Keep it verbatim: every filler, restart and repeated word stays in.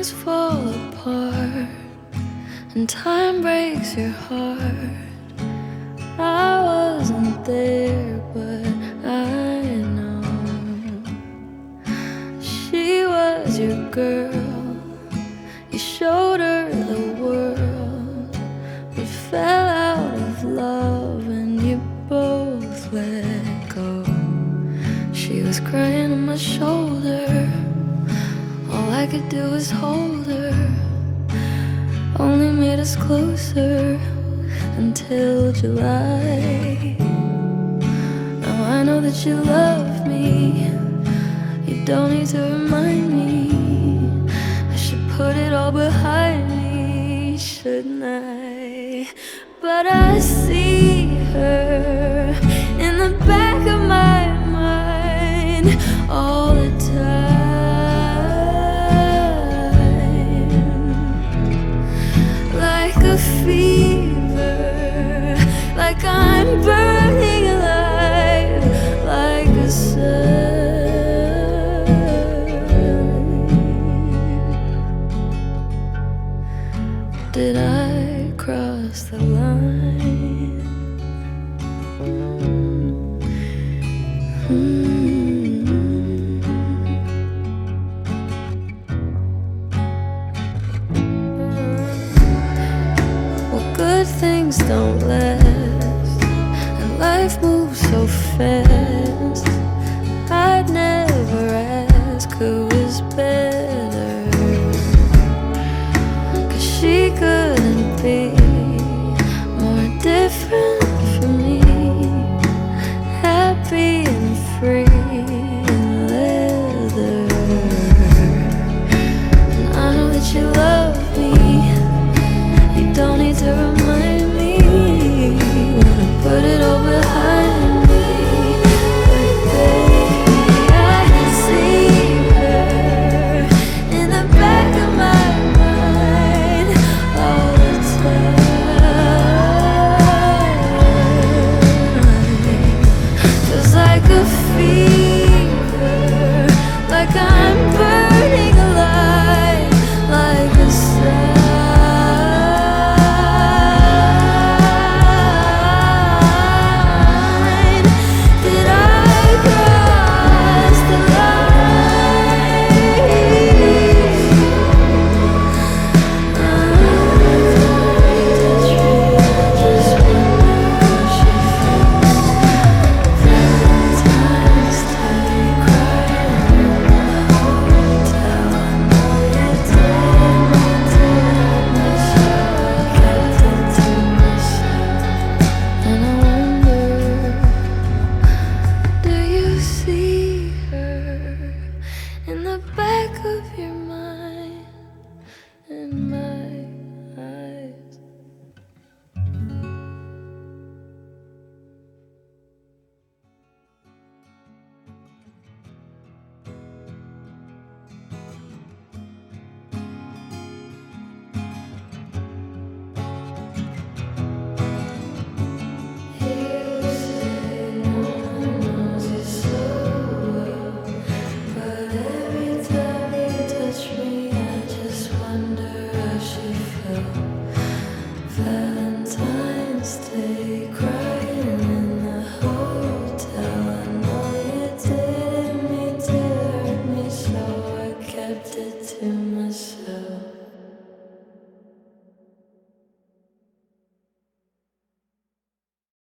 things fall apart and time breaks your heart. I wasn't there, but I know she was your girl. You showed her the world, but fell out of love and you both let go. She was crying on my shoulder, all I could do was hold her. Only made us closer until July. Now I know that you love me, you don't need to remind me. I should put it all behind me, shouldn't I? But I see her in the back of my mind all the time, like a fever, like I'm burning alive, like a sun. Did I cross the line? Mm-hmm. Well, good things don't last, and life moves so fast. I'd never ask who is better, 'cause she couldn't be more different from me. Happy and free in leather. And I know that you love me, you don't need to remind me. Wanna put it all behind me, but baby, I can see her in the back of my mind all the time. Feels like a fever, like I'm burning alive, like a sign. Did I cross the line? Just wonder how she feels. Valentine's Day, crying in the hotel. I know you did me too, kept it to myself. And I wonder, do you see her in the back of your mind, in my eyes? You say no one knows you so well, but every time you touch me, I just wonder how she felt. Valentine's Day.